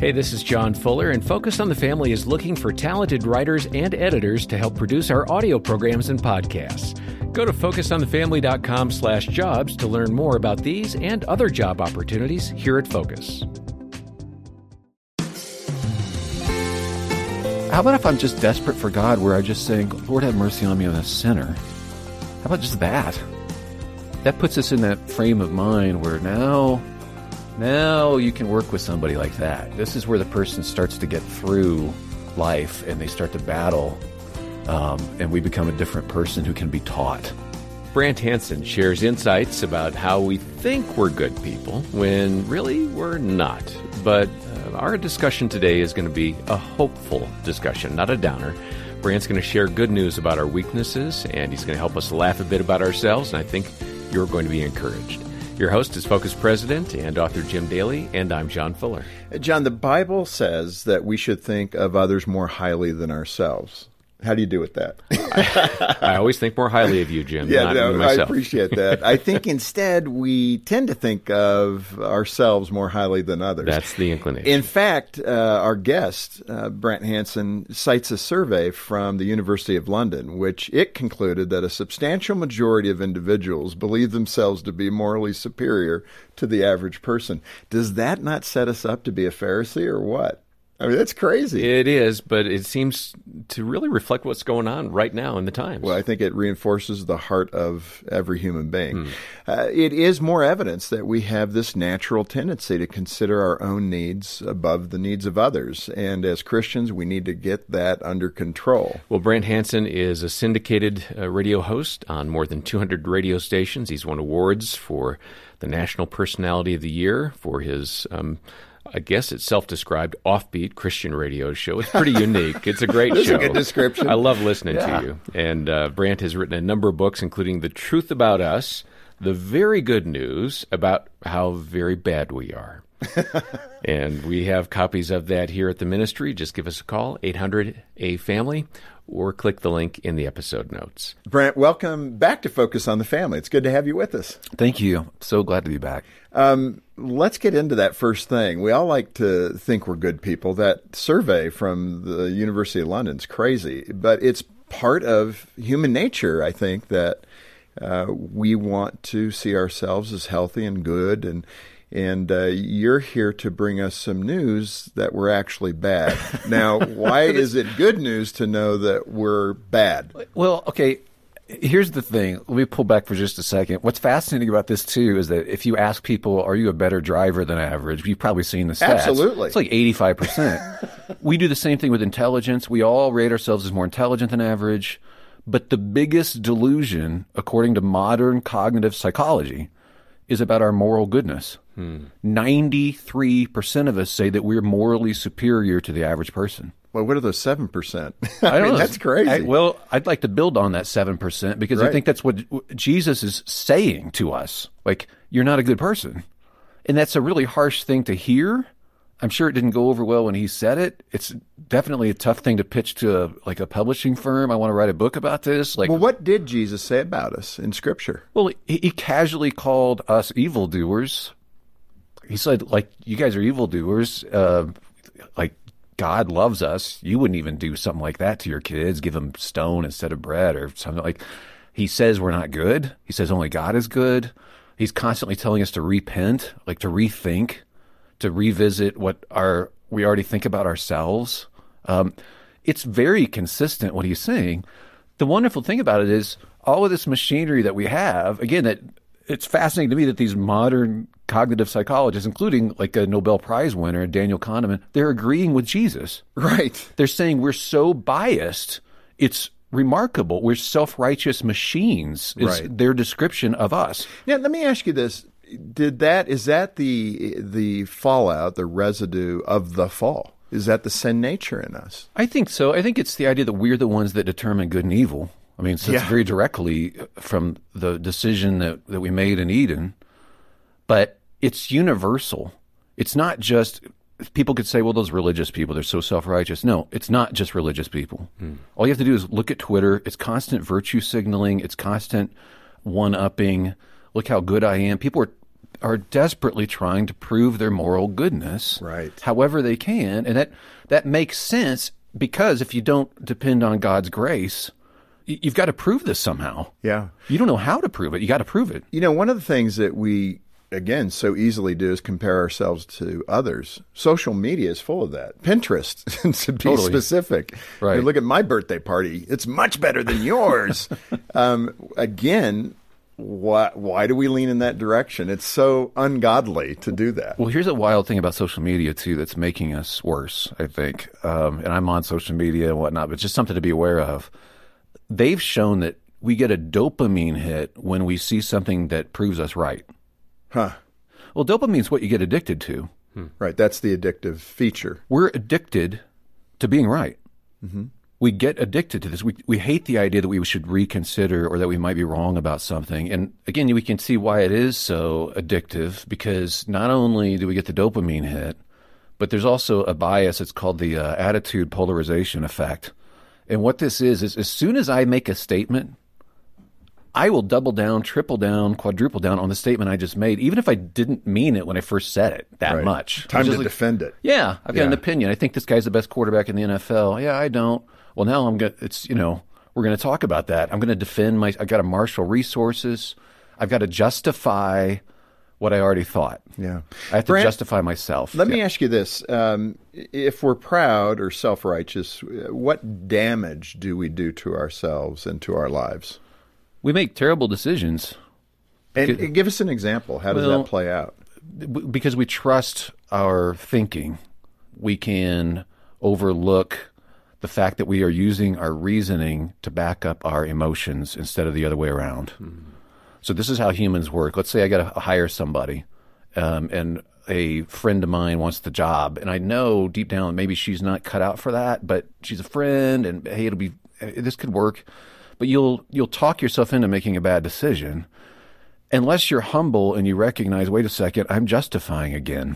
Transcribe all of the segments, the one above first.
Hey, this is John Fuller, and Focus on the Family is looking for talented writers and editors to help produce our audio programs and podcasts. Go to focusonthefamily.com/jobs to learn more about these and other job opportunities here at Focus. How about if I'm just desperate for God, where I'm just saying, Lord, have mercy on me, I'm a sinner? How about just that? That puts us in that frame of mind where now you can work with somebody like that. This is where the person starts to get through life and they start to battle, and we become a different person who can be taught. Brant Hansen shares insights about how we think we're good people when really we're not. But our discussion today is going to be a hopeful discussion, not a downer. Brant's going to share good news about our weaknesses, and he's going to help us laugh a bit about ourselves, and I think you're going to be encouraged. Your host is Focus President and author Jim Daly, and I'm John Fuller. John, the Bible says that we should think of others more highly than ourselves. How do you do with that? I always think more highly of you, Jim, not myself. I appreciate that. I think instead we tend to think of ourselves more highly than others. That's the inclination. In fact, our guest, Brant Hansen, cites a survey from the University of London, which it concluded that a substantial majority of individuals believe themselves to be morally superior to the average person. Does that not set us up to be a Pharisee or what? I mean, that's crazy. It is, but it seems to really reflect what's going on right now in the times. Well, I think it reinforces the heart of every human being. It is more evidence that we have this natural tendency to consider our own needs above the needs of others. And as Christians, we need to get that under control. Well, Brant Hansen is a syndicated radio host on more than 200 radio stations. He's won awards for the National Personality of the Year for his I guess it's self-described offbeat Christian radio show. It's pretty unique. It's a great That's show. A good description. I love listening to you. And Brant has written a number of books, including The Truth About Us, The Very Good News About How Very Bad We Are. And we have copies of that here at the ministry. Just give us a call, 800-A-FAMILY, or click the link in the episode notes. Brant, welcome back to Focus on the Family. It's good to have you with us. Thank you. So glad to be back. Let's get into that first thing. We all like to think we're good people. That survey from the University of London is crazy, but it's part of human nature, I think, that we want to see ourselves as healthy and good, and you're here to bring us some news that we're actually bad. Now, why is it good news to know that we're bad? Well, okay, here's the thing. Let me pull back for just a second. What's fascinating about this, too, is that if you ask people, are you a better driver than average, you've probably seen the stats. Absolutely. It's like 85%. We do the same thing with intelligence. We all rate ourselves as more intelligent than average. But the biggest delusion, according to modern cognitive psychology, is about our moral goodness. 93% of us say that we're morally superior to the average person. Well, what are those 7%? I don't know. That's crazy. I'd like to build on that 7% because Right. I think that's what Jesus is saying to us. Like, you're not a good person. And that's a really harsh thing to hear. I'm sure it didn't go over well when he said it. It's definitely a tough thing to pitch to a publishing firm. I want to write a book about this. Well, what did Jesus say about us in Scripture? Well, he casually called us evildoers. He said, you guys are evildoers. God loves us. You wouldn't even do something like that to your kids, give them stone instead of bread or something like. He says we're not good. He says only God is good. He's constantly telling us to repent, to rethink, to revisit what we already think about ourselves. It's very consistent what he's saying. The wonderful thing about it is all of this machinery that we have, again, that it's fascinating to me that these modern cognitive psychologists, including a Nobel Prize winner, Daniel Kahneman, they're agreeing with Jesus. Right. They're saying we're so biased, it's remarkable. We're self-righteous machines, is their description of us. Now, let me ask you this. Is that the fallout, the residue of the fall? Is that the sin nature in us? I think so. I think it's the idea that we're the ones that determine good and evil. I mean, so it's very directly from the decision that we made in Eden, but it's universal. It's not just, people could say, well, those religious people, they're so self-righteous. No, it's not just religious people. All you have to do is look at Twitter. It's constant virtue signaling. It's constant one-upping. Look how good I am. People are desperately trying to prove their moral goodness, Right. however they can, and that makes sense because if you don't depend on God's grace, you've got to prove this somehow. Yeah. You don't know how to prove it. You got to prove it. You know, one of the things that we, again, so easily do is compare ourselves to others. Social media is full of that. Pinterest, to be Totally. specific. Right. You look at my birthday party. It's much better than yours. Again, why do we lean in that direction? It's so ungodly to do that. Well, here's a wild thing about social media, too, that's making us worse, I think. And I'm on social media and whatnot, but it's just something to be aware of. They've shown that we get a dopamine hit when we see something that proves us right. Huh. Well, dopamine's what you get addicted to. Right. That's the addictive feature. We're addicted to being right. Mm-hmm. We get addicted to this. We hate the idea that we should reconsider or that we might be wrong about something. And again, we can see why it is so addictive because not only do we get the dopamine hit, but there's also a bias. It's called the attitude polarization effect. And what this is as soon as I make a statement, I will double down, triple down, quadruple down on the statement I just made, even if I didn't mean it when I first said it that Right. much. Time Just to defend it. Yeah, I've got Yeah. an opinion. I think this guy's the best quarterback in the NFL. Yeah, I don't. Well, now we're going to talk about that. I'm going to defend I've got to marshal resources. I've got to justify what I already thought. Yeah. I have to Brant, justify myself. Let me ask you this. If we're proud or self-righteous, what damage do we do to ourselves and to our lives? We make terrible decisions And give us an example. How does that play out? because we trust our thinking. We can overlook the fact that we are using our reasoning to back up our emotions instead of the other way around. Mm-hmm. So this is how humans work. Let's say I got to hire somebody, and a friend of mine wants the job, and I know deep down maybe she's not cut out for that, but she's a friend, and hey, this could work. But you'll talk yourself into making a bad decision unless you're humble and you recognize, wait a second, I'm justifying again.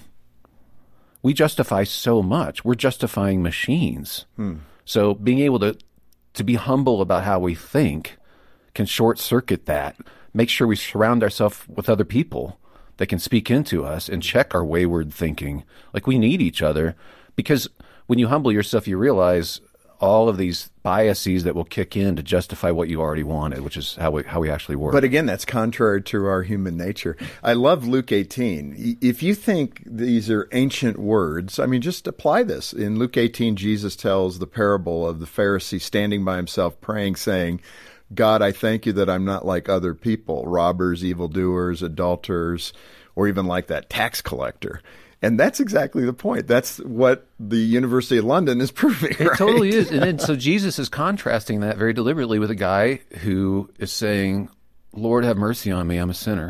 We justify so much. We're justifying machines. So being able to be humble about how we think can short circuit that. Make sure we surround ourselves with other people that can speak into us and check our wayward thinking. Like we need each other because when you humble yourself, you realize all of these biases that will kick in to justify what you already wanted, which is how we actually work. But again, that's contrary to our human nature. I love Luke 18. If you think these are ancient words, I mean, just apply this. In Luke 18, Jesus tells the parable of the Pharisee standing by himself praying, saying, God, I thank you that I'm not like other people, robbers, evildoers, adulterers, or even like that tax collector. And that's exactly the point. That's what the University of London is proving, right? It totally is. And then, so Jesus is contrasting that very deliberately with a guy who is saying, Lord, have mercy on me. I'm a sinner.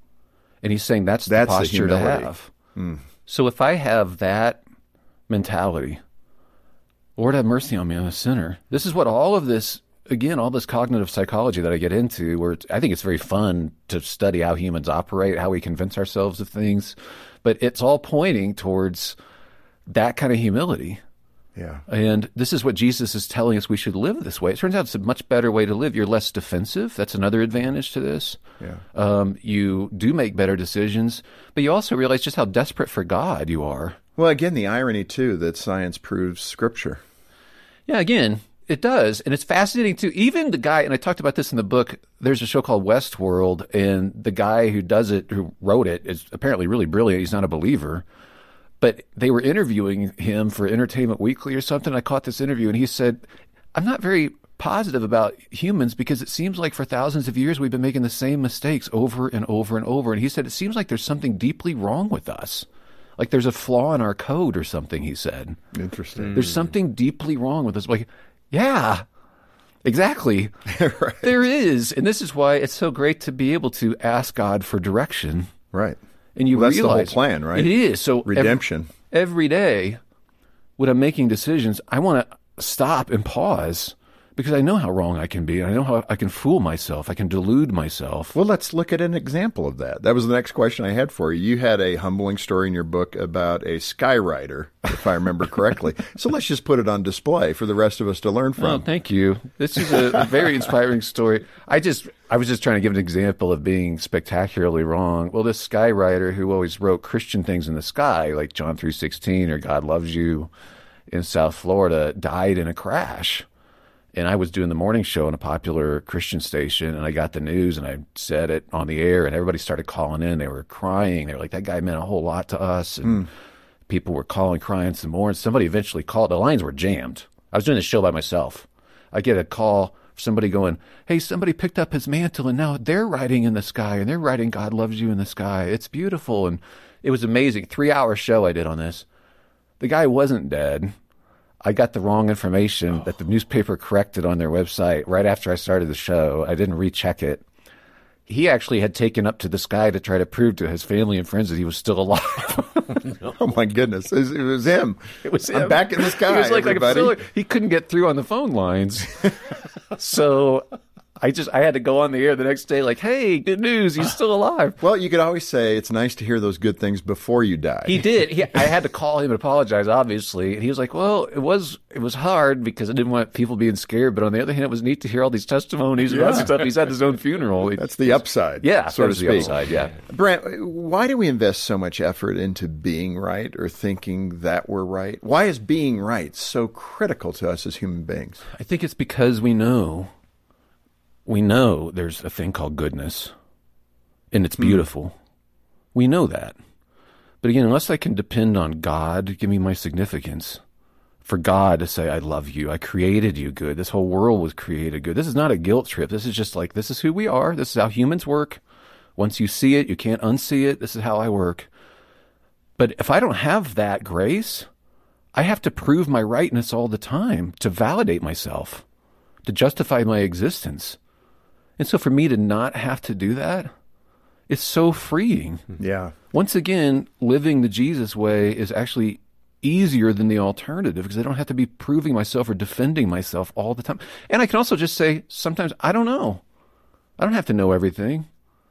And he's saying that's the posture to humility. have. So if I have that mentality, Lord, have mercy on me. I'm a sinner. This is what all of this, again, all this cognitive psychology that I get into, where I think it's very fun to study how humans operate, how we convince ourselves of things. But it's all pointing towards that kind of humility. Yeah. And this is what Jesus is telling us we should live this way. It turns out it's a much better way to live. You're less defensive. That's another advantage to this. Yeah. You do make better decisions, but you also realize just how desperate for God you are. Well, again, the irony, too, that science proves Scripture. Yeah, again, it does. And it's fascinating, too. Even the guy, and I talked about this in the book, there's a show called Westworld, and the guy who wrote it, is apparently really brilliant. He's not a believer. But they were interviewing him for Entertainment Weekly or something. I caught this interview, and he said, I'm not very positive about humans because it seems like for thousands of years we've been making the same mistakes over and over and over. And he said, it seems like there's something deeply wrong with us. Like there's a flaw in our code or something, he said. Interesting. There's something deeply wrong with us. Like, yeah, exactly. Right. There is. And this is why it's so great to be able to ask God for direction. Right. And you Well, that's realize the whole plan, right? It is. So Redemption. Every day when I'm making decisions, I want to stop and pause because I know how wrong I can be. And I know how I can fool myself. I can delude myself. Well, let's look at an example of that. That was the next question I had for you. You had a humbling story in your book about a skywriter, if I remember correctly. So let's just put it on display for the rest of us to learn from. Oh, thank you. This is a very inspiring story. I was just trying to give an example of being spectacularly wrong. Well, this skywriter who always wrote Christian things in the sky, like John 3:16 or God loves you in South Florida, died in a crash. And I was doing the morning show on a popular Christian station, and I got the news, and I said it on the air, and everybody started calling in. They were crying. They were like, that guy meant a whole lot to us. And people were calling, crying some more. And somebody eventually called. The lines were jammed. I was doing the show by myself. I get a call, somebody going, hey, somebody picked up his mantle, and now they're writing in the sky, and they're writing God loves you in the sky. It's beautiful. And it was amazing. 3-hour show I did on this. The guy wasn't dead. I got the wrong information that the newspaper corrected on their website right after I started the show. I didn't recheck it. He actually had taken up to the sky to try to prove to his family and friends that he was still alive. Oh, my goodness. It was him. It was him. I'm back in the sky, He was like everybody. he couldn't get through on the phone lines. So I had to go on the air the next day like, hey, good news, he's still alive. Well, you could always say it's nice to hear those good things before you die. He did. I had to call him and apologize, obviously. And he was like, well, it was hard because I didn't want people being scared. But on the other hand, it was neat to hear all these testimonies about stuff. He's at his own funeral. That's the upside. Yeah, so to the speak. upside, yeah. Brent, why do we invest so much effort into being right or thinking that we're right? Why is being right so critical to us as human beings? I think it's because we know there's a thing called goodness, and it's beautiful. We know that. But again, unless I can depend on God to give me my significance, for God to say, I love you, I created you good, this whole world was created good. This is not a guilt trip. This is just like, this is who we are. This is how humans work. Once you see it, you can't unsee it. This is how I work. But if I don't have that grace, I have to prove my rightness all the time to validate myself, to justify my existence. And so for me to not have to do that, it's so freeing. Yeah. Once again, living the Jesus way is actually easier than the alternative because I don't have to be proving myself or defending myself all the time. And I can also just say, sometimes, I don't know. I don't have to know everything.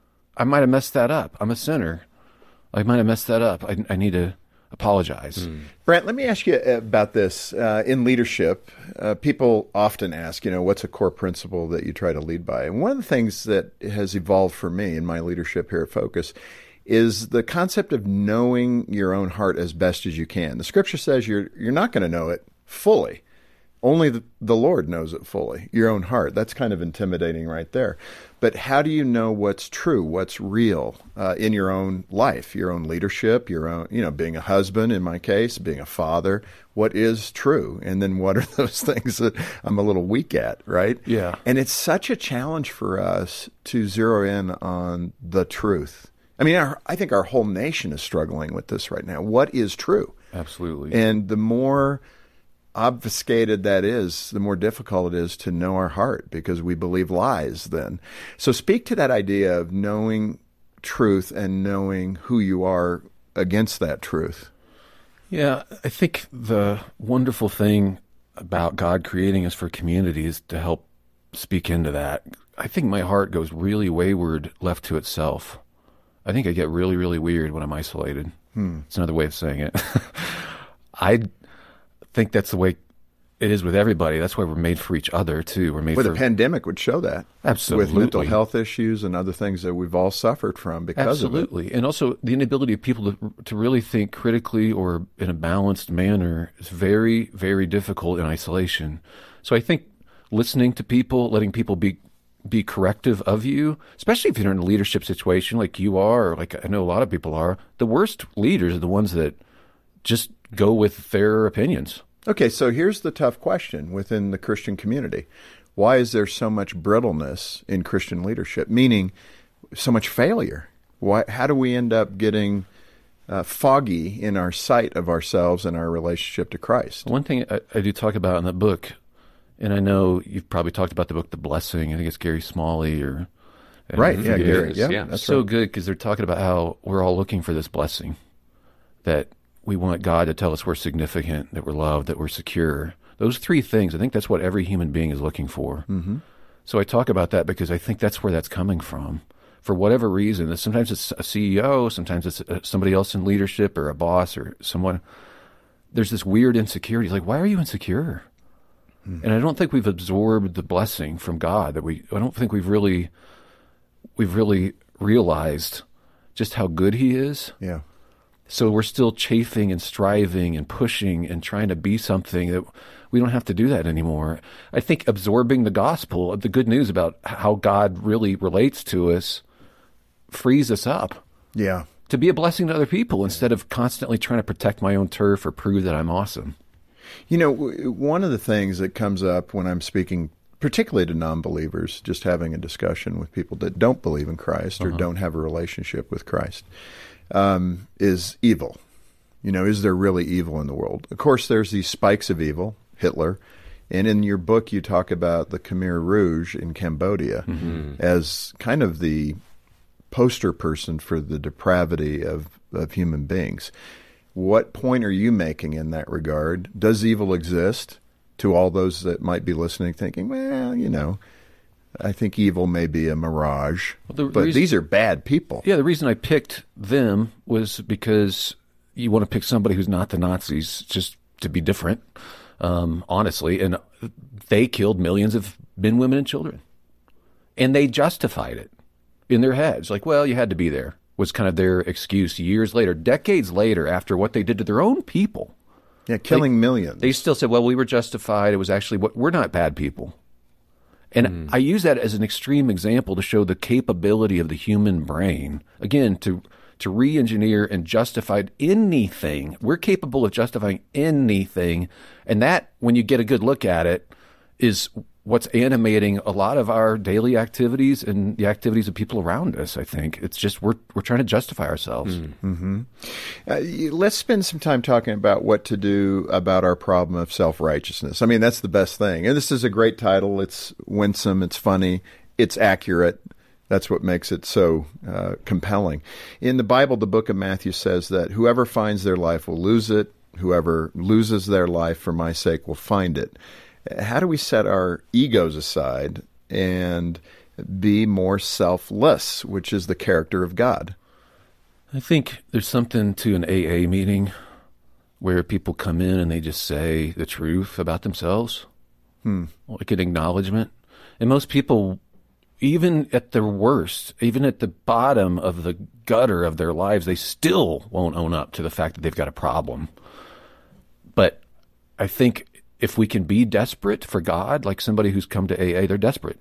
I might have messed that up. I'm a sinner. I might have messed that up. I need to apologize. Brent, let me ask you about this. In leadership, people often ask, what's a core principle that you try to lead by? And one of the things that has evolved for me in my leadership here at Focus is the concept of knowing your own heart as best as you can. The scripture says you're not going to know it fully. Only the Lord knows it fully, your own heart. That's kind of intimidating right there. But how do you know what's true, what's real in your own life, your own leadership, your own, being a husband, in my case, being a father, what is true? And then what are those things that I'm a little weak at, right? Yeah. And it's such a challenge for us to zero in on the truth. I mean, I think our whole nation is struggling with this right now. What is true? Absolutely. And the more obfuscated that is, the more difficult it is to know our heart because we believe lies then. So speak to that idea of knowing truth and knowing who you are against that truth. Yeah, I think the wonderful thing about God creating us for community is to help speak into that. I think my heart goes really wayward left to itself. I think I get really, really weird when I'm isolated. It's another way of saying it. I think that's the way it is with everybody. That's why we're made for each other, too. We're made Well, for the pandemic would show that. Absolutely. With mental health issues and other things that we've all suffered from because of it. Absolutely. And also the inability of people to really think critically or in a balanced manner is very, very difficult in isolation. So I think listening to people, letting people be corrective of you, especially if you're in a leadership situation like you are, or like I know a lot of people are, the worst leaders are the ones that just go with their opinions. Okay, so here's the tough question within the Christian community. Why is there so much brittleness in Christian leadership, meaning so much failure? How do we end up getting foggy in our sight of ourselves and our relationship to Christ? One thing I do talk about in the book, and I know you've probably talked about the book The Blessing. I think it's Gary Smalley or... Right, yeah, Gary. Yeah. That's so right. good because they're talking about how we're all looking for this blessing, that we want God to tell us we're significant, that we're loved, that we're secure. Those three things, I think that's what every human being is looking for. Mm-hmm. So I talk about that because I think that's where that's coming from. For whatever reason, sometimes it's a CEO, sometimes it's somebody else in leadership or a boss or someone. There's this weird insecurity. It's like, why are you insecure? Mm-hmm. And I don't think we've absorbed the blessing from God. I don't think we've really realized just how good He is. Yeah. So we're still chafing and striving and pushing and trying to be something that we don't have to do that anymore. I think absorbing the gospel, the good news about how God really relates to us, frees us up. Yeah. To be a blessing to other people instead of constantly trying to protect my own turf or prove that I'm awesome. You know, one of the things that comes up when I'm speaking, particularly to non-believers, just having a discussion with people that don't believe in Christ or don't have a relationship with Christ, is evil. You know, is there really evil in the world? Of course, there's these spikes of evil, Hitler, and in your book you talk about the Khmer Rouge in Cambodia as kind of the poster person for the depravity of human beings. What point are you making in that regard? Does evil exist? To all those that might be listening thinking, well, you know, I think evil may be a mirage, but these are bad people. Yeah, the reason I picked them was because you want to pick somebody who's not the Nazis just to be different, honestly. And they killed millions of men, women, and children. And they justified it in their heads. Like, well, you had to be there, was kind of their excuse years later, decades later, after what they did to their own people. Yeah, killing millions. They still said, well, we were justified. It was actually we're not bad people. And I use that as an extreme example to show the capability of the human brain, again, to re-engineer and justify anything. We're capable of justifying anything. And that, when you get a good look at it, is what's animating a lot of our daily activities and the activities of people around us, I think. It's just we're trying to justify ourselves. Mm-hmm. Let's spend some time talking about what to do about our problem of self-righteousness. I mean, that's the best thing. And this is a great title. It's winsome. It's funny. It's accurate. That's what makes it so compelling. In the Bible, the book of Matthew says that whoever finds their life will lose it. Whoever loses their life for my sake will find it. How do we set our egos aside and be more selfless, which is the character of God? I think there's something to an AA meeting where people come in and they just say the truth about themselves, like an acknowledgement. And most people, even at their worst, even at the bottom of the gutter of their lives, they still won't own up to the fact that they've got a problem. But I think if we can be desperate for God, like somebody who's come to AA, they're desperate.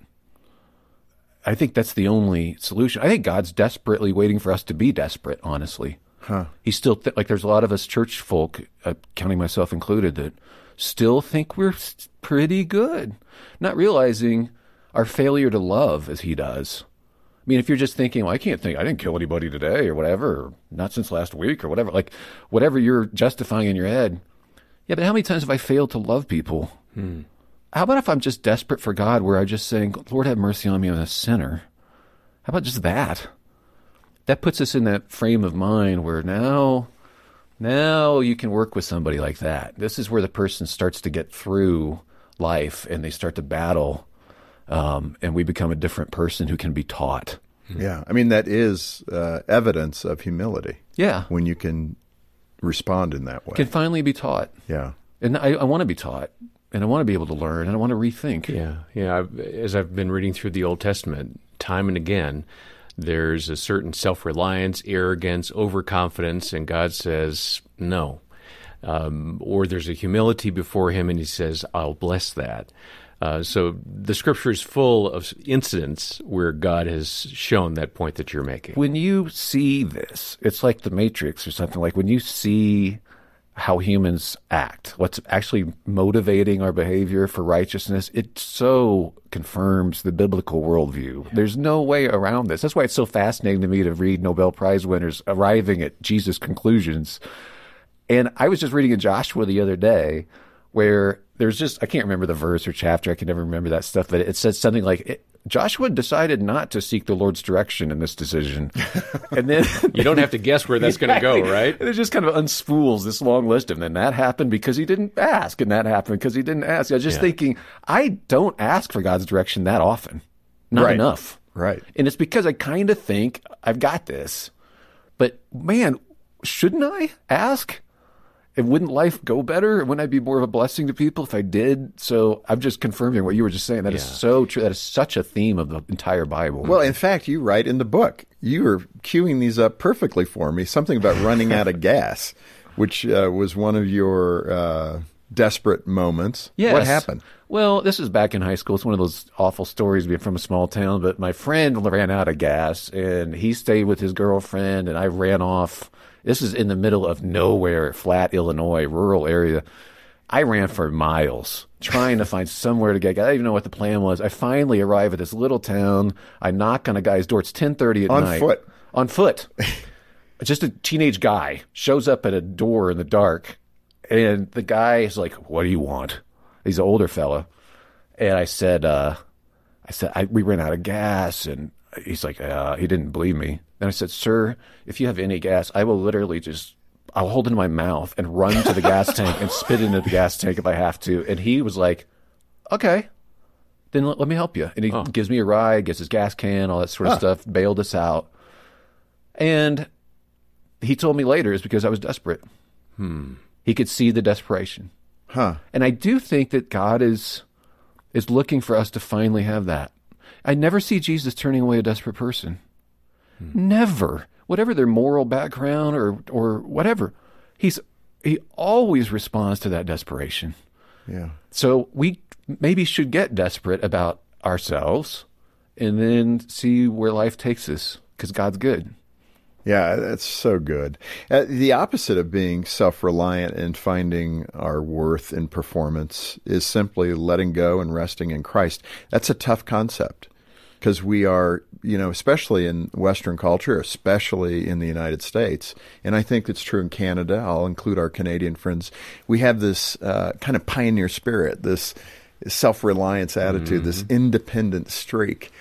I think that's the only solution. I think God's desperately waiting for us to be desperate, honestly. He's still, like there's a lot of us church folk, counting myself included, that still think we're pretty good, not realizing our failure to love as He does. I mean, if you're just thinking, well, I didn't kill anybody today or whatever, or not since last week or whatever, like whatever you're justifying in your head. Yeah, but how many times have I failed to love people? How about if I'm just desperate for God, where I'm just saying, Lord, have mercy on me, I'm a sinner? How about just that? That puts us in that frame of mind where now you can work with somebody like that. This is where the person starts to get through life and they start to battle, and we become a different person who can be taught. Yeah, I mean, that is evidence of humility. Yeah. When you can respond in that way. Can finally be taught. Yeah. And I want to be taught, and I want to be able to learn, and I want to rethink. Yeah. As I've been reading through the Old Testament, time and again, there's a certain self-reliance, arrogance, overconfidence, and God says no. Or there's a humility before Him, and He says, I'll bless that. So the Scripture is full of incidents where God has shown that point that you're making. When you see this, it's like the Matrix or something. Like when you see how humans act, what's actually motivating our behavior for righteousness, it so confirms the biblical worldview. There's no way around this. That's why it's so fascinating to me to read Nobel Prize winners arriving at Jesus' conclusions. And I was just reading in Joshua the other day where there's just, I can't remember the verse or chapter, I can never remember that stuff, but it says something like, Joshua decided not to seek the Lord's direction in this decision. And then You don't have to guess where that's going to go, right? And it just kind of unspools this long list. And then that happened because he didn't ask. And that happened because he didn't ask. I was just thinking, I don't ask for God's direction that often. Not Right. enough. Right. And it's because I kind of think I've got this. But man, shouldn't I ask? And wouldn't life go better? Wouldn't I be more of a blessing to people if I did? So I'm just confirming what you were just saying. That is so true. That is such a theme of the entire Bible. Well, in fact, you write in the book, you were queuing these up perfectly for me, something about running out of gas, which was one of your desperate moments. Yes. What happened? Well, this is back in high school. It's one of those awful stories being from a small town. But my friend ran out of gas, and he stayed with his girlfriend, and I ran off. This is in the middle of nowhere, flat Illinois, rural area. I ran for miles trying to find somewhere to get gas. I didn't even know what the plan was. I finally arrive at this little town. I knock on a guy's door. It's 10:30 at night. On foot? On foot. Just a teenage guy shows up at a door in the dark. And the guy is like, "What do you want?" He's an older fella. And I said, we ran out of gas. And he's like, he didn't believe me. And I said, "Sir, if you have any gas, I will literally I'll hold it in my mouth and run to the gas tank and spit into the gas tank if I have to." And he was like, "Okay, then let me help you." And he gives me a ride, gets his gas can, all that sort of stuff, bailed us out. And he told me later it's because I was desperate. He could see the desperation. Huh. And I do think that God is looking for us to finally have that. I never see Jesus turning away a desperate person. Never. Whatever their moral background or whatever. He always responds to that desperation. Yeah. So we maybe should get desperate about ourselves and then see where life takes us because God's good. Yeah, that's so good. The opposite of being self-reliant and finding our worth in performance is simply letting go and resting in Christ. That's a tough concept because we are, especially in Western culture, especially in the United States, and I think it's true in Canada. I'll include our Canadian friends. We have this kind of pioneer spirit, this self-reliance attitude, this independent streak.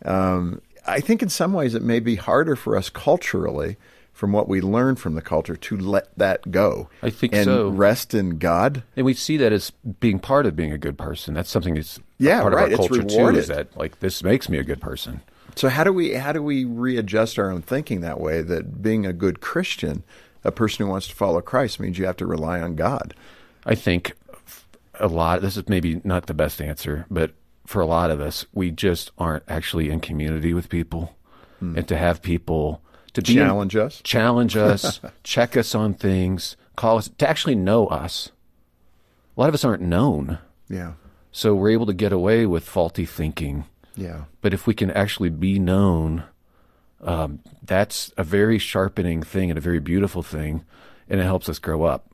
I think in some ways it may be harder for us culturally, from what we learn from the culture, to let that go. I think and so. Rest in God. And we see that as being part of being a good person. That's something that's part right. of our It's culture too. rewarded. Is that like this makes me a good person? So how do we readjust our own thinking that way? That being a good Christian, a person who wants to follow Christ, means you have to rely on God. I think a lot. This is maybe not the best answer, but for a lot of us, we just aren't actually in community with people, and to have people to Challenge us, check us on things, call us, to actually know us. A lot of us aren't known, Yeah. so we're able to get away with faulty thinking. Yeah. But if we can actually be known, that's a very sharpening thing and a very beautiful thing, and it helps us grow up.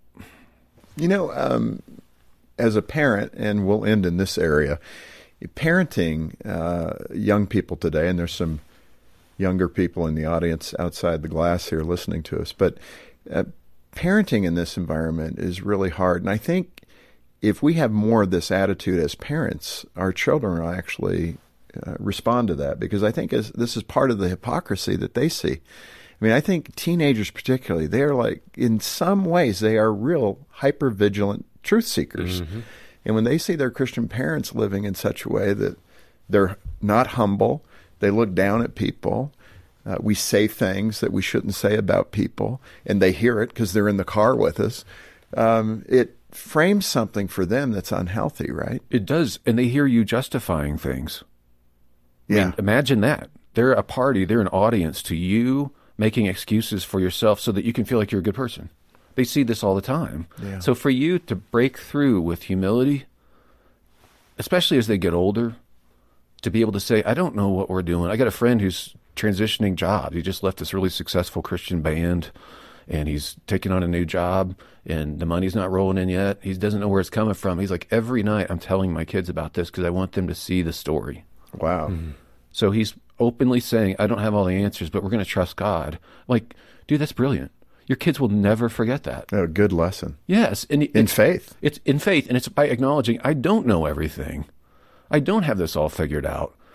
As a parent, and we'll end in this area, parenting young people today, and there's some younger people in the audience outside the glass here listening to us, but parenting in this environment is really hard. And I think if we have more of this attitude as parents, our children will actually respond to that, because I think this is part of the hypocrisy that they see. I mean, I think teenagers particularly, they're like, in some ways, they are real hyper-vigilant truth seekers. And when they see their Christian parents living in such a way that they're not humble, they look down at people, we say things that we shouldn't say about people, and they hear it because they're in the car with us, it frames something for them that's unhealthy, right? It does, and they hear you justifying things. I Yeah. mean, imagine that. They're a party, they're an audience to you making excuses for yourself so that you can feel like you're a good person. They see this all the time. Yeah. So for you to break through with humility, especially as they get older, to be able to say, I don't know what we're doing. I got a friend who's transitioning jobs. He just left this really successful Christian band, and he's taking on a new job, and the money's not rolling in yet. He doesn't know where it's coming from. He's like, every night I'm telling my kids about this because I want them to see the story. Wow. So he's openly saying, I don't have all the answers, but we're going to trust God. Like, dude, that's brilliant. Your kids will never forget that. A good lesson. Yes. And In faith. It's in faith, and it's by acknowledging, I don't know everything. I don't have this all figured out.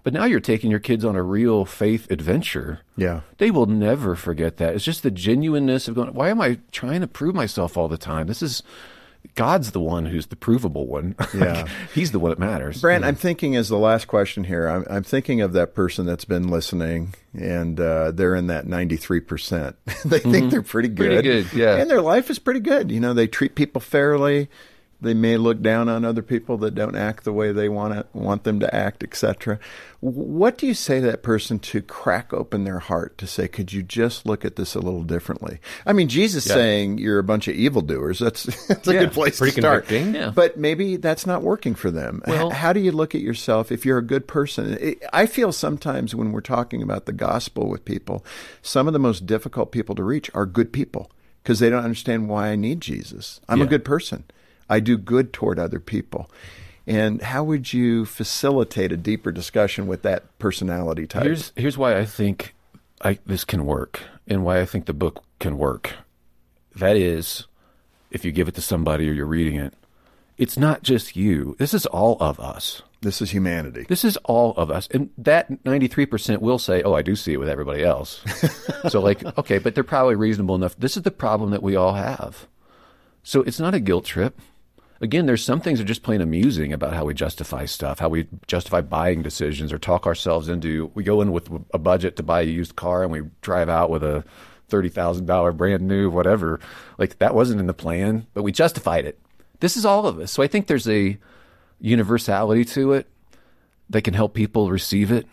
But now you're taking your kids on a real faith adventure. Yeah. They will never forget that. It's just the genuineness of going, why am I trying to prove myself all the time? God's the one who's the provable one. Yeah. He's the one that matters. Brant, I'm thinking as the last question here, I'm thinking of that person that's been listening, and they're in that 93%. They think they're pretty good. Pretty good, yeah. And their life is pretty good. They treat people fairly. They may look down on other people that don't act the way they want them to act, etc. What do you say to that person to crack open their heart to say, could you just look at this a little differently? I mean, Jesus saying you're a bunch of evildoers, that's a good place to start. Convicting. Yeah. But maybe that's not working for them. Well, how do you look at yourself if you're a good person? I feel sometimes when we're talking about the gospel with people, some of the most difficult people to reach are good people because they don't understand why I need Jesus. I'm a good person. I do good toward other people. And how would you facilitate a deeper discussion with that personality type? Here's why I think this can work and why I think the book can work. That is, if you give it to somebody or you're reading it, it's not just you. This is all of us. This is humanity. This is all of us. And that 93% will say, oh, I do see it with everybody else. So okay, but they're probably reasonable enough. This is the problem that we all have. So it's not a guilt trip. Again, there's some things that are just plain amusing about how we justify stuff, how we justify buying decisions or talk ourselves into, we go in with a budget to buy a used car and we drive out with a $30,000 brand new whatever. That wasn't in the plan, but we justified it. This is all of us. So I think there's a universality to it that can help people receive it,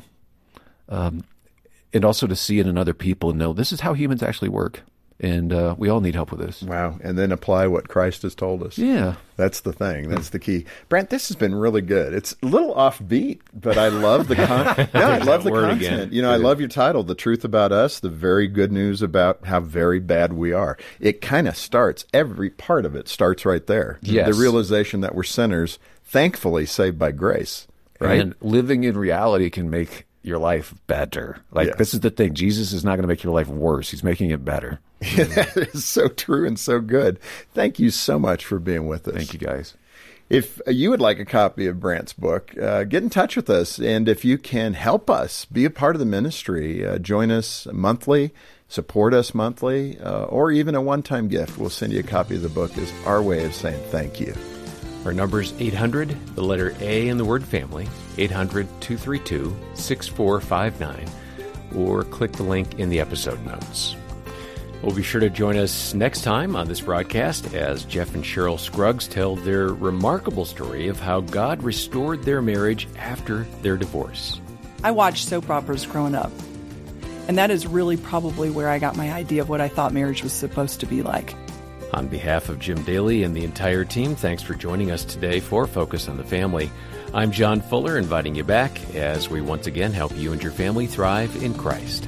and also to see it in other people and know this is how humans actually work. And we all need help with this. Wow. And then apply what Christ has told us. Yeah. That's the thing. That's the key. Brant, this has been really good. It's a little offbeat, but I love the content. I love the content. I love your title, The Truth About Us, the very good news about how very bad we are. It kind of starts, every part of it starts right there. Yes. The realization that we're sinners, thankfully saved by grace. Right? And living in reality can make your life better. This is the thing. Jesus is not going to make your life worse. He's making it better. That is so true and so good. Thank you so much for being with us. Thank you, guys. If you would like a copy of Brant's book, get in touch with us. And if you can help us be a part of the ministry, join us monthly, support us monthly, or even a one-time gift. We'll send you a copy of the book as our way of saying thank you. Our number is 800, the letter A in the word family, 800-232-6459, or click the link in the episode notes. Well, be sure to join us next time on this broadcast as Jeff and Cheryl Scruggs tell their remarkable story of how God restored their marriage after their divorce. I watched soap operas growing up, and that is really probably where I got my idea of what I thought marriage was supposed to be like. On behalf of Jim Daly and the entire team, thanks for joining us today for Focus on the Family. I'm John Fuller, inviting you back as we once again help you and your family thrive in Christ.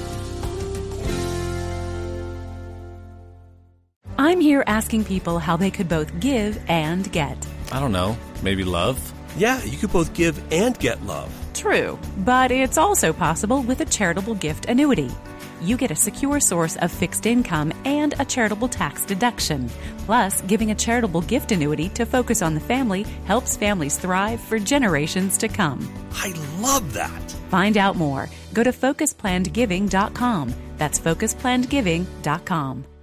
I'm here asking people how they could both give and get. I don't know, maybe love? Yeah, you could both give and get love. True, but it's also possible with a charitable gift annuity. You get a secure source of fixed income and a charitable tax deduction. Plus, giving a charitable gift annuity to Focus on the Family helps families thrive for generations to come. I love that. Find out more. Go to FocusPlannedGiving.com. That's FocusPlannedGiving.com.